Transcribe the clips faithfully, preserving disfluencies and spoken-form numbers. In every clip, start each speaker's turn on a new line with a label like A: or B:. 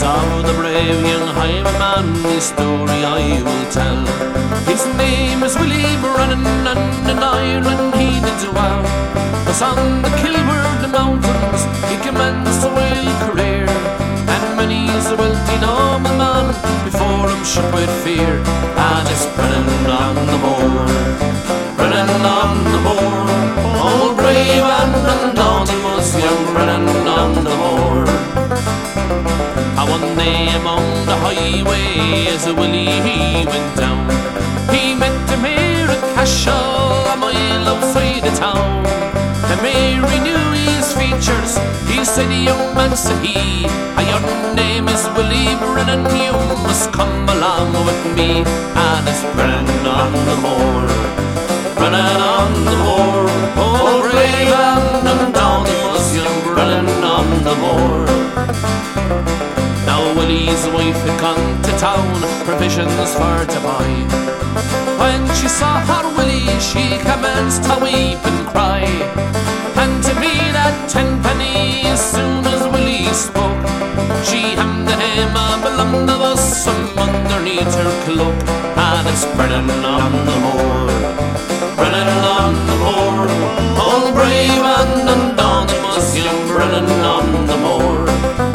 A: of the brave young highwayman, his story I will tell. His name is Willie Brennan, and in Ireland he did well. Was on the Kilward mountains he commenced a wild career, and many's a wealthy nobleman before him shook with fear. And it's Brennan on the moor, Brennan on the moor, all brave and undaunted was young Brennan on the moor. And one day among the highway as a Willie he went down, he met the mayor of Cashel a mile outside the town. The mayor knew his features, he said, young man, said he, your name is Willie Brennan, you must come along with me. And it's Brennan on the moor, Brennan on the moor, oh brave and undaunted was young Brennan on the moor. Now Willie's wife had gone to town, provisions for to buy. When she saw her Willie, she commenced to weep and cry, and to me that tenpenny as soon as Willie spoke, she handed him a blunderbuss from underneath her cloak. And it's Brennan on the moor, Brennan on the moor, all brave and undaunted was young Brennan on the moor.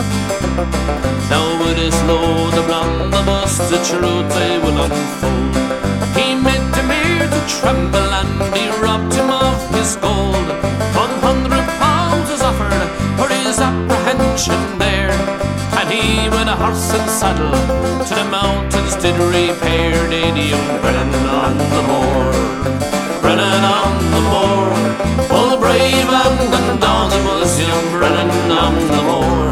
A: Now with his load of blunderbuss, the truth I will unfold. He made the mayor to tremble and he robbed him of his gold. One hundred pounds was offered for his apprehension there, and he with a horse and saddle to the mountains did repair. Did young Brennan on the moor, Brennan on the moor, all brave and undaunted was young Brennan on the moor.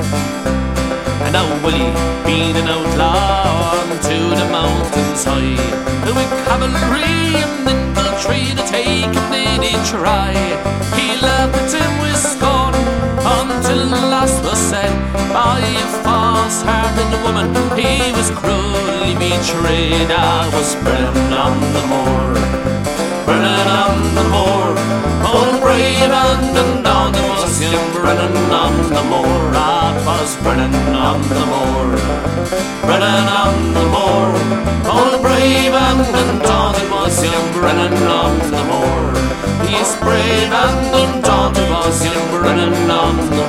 A: And now Willie, being an outlaw unto the mountains high, with cavalry and infantry to take him they did try. He laughed at him with scorn until the last was said by a false-hearted woman he was cruelly betrayed. I was Brennan on the moor, Brennan on the moor, all brave and undaunted was young Brennan on the moor. I was Brennan on the moor, Brennan on the moor, all brave and undaunted was young Brennan on the moor. Yes, brave and undaunted was young Brennan on the